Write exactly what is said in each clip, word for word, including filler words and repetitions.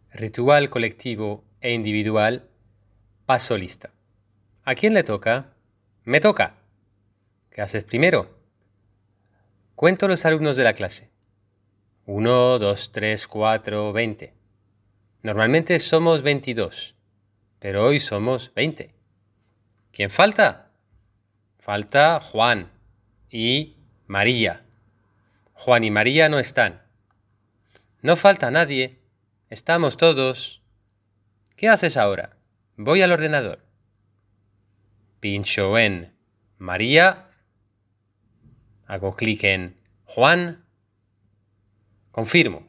Ritual colectivo e individual, paso lista. ¿A quién le toca? Me toca. ¿Qué haces primero? Cuento los alumnos de la clase. Uno, dos, tres, cuatro, veinte. Normalmente somos veintidós, pero hoy somos veinte. ¿Quién falta? Falta Juan y María. Juan y María no están. No falta nadie. Estamos todos. ¿Qué haces ahora? Voy al ordenador. Pincho en María. Hago clic en Juan. Confirmo.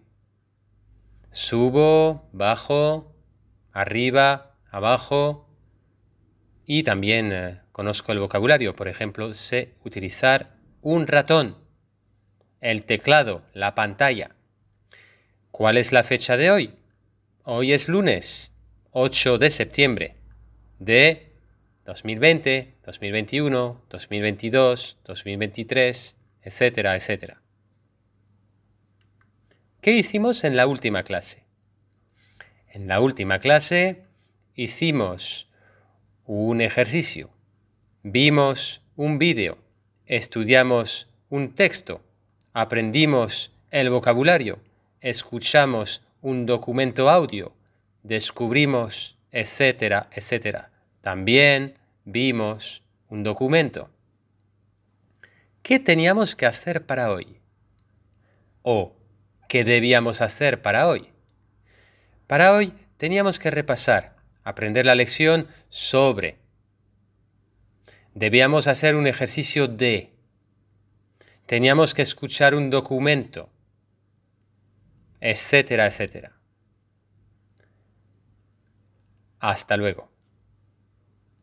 Subo, bajo, arriba, abajo. Y también eh, conozco el vocabulario. Por ejemplo, sé utilizar un ratón, el teclado, la pantalla. ¿Cuál es la fecha de hoy? Hoy es lunes, ocho de septiembre de dos mil veinte, dos mil veintiuno, dos mil veintidós, dos mil veintitrés, etcétera, etcétera. ¿Qué hicimos en la última clase? En la última clase hicimos un ejercicio, vimos un vídeo, estudiamos un texto, aprendimos el vocabulario, escuchamos un documento audio, descubrimos, etcétera, etcétera. También vimos un documento. ¿Qué teníamos que hacer para hoy? ¿O qué debíamos hacer para hoy? Para hoy teníamos que repasar, aprender la lección sobre. Debíamos hacer un ejercicio de. Teníamos que escuchar un documento, etcétera, etcétera. Hasta luego.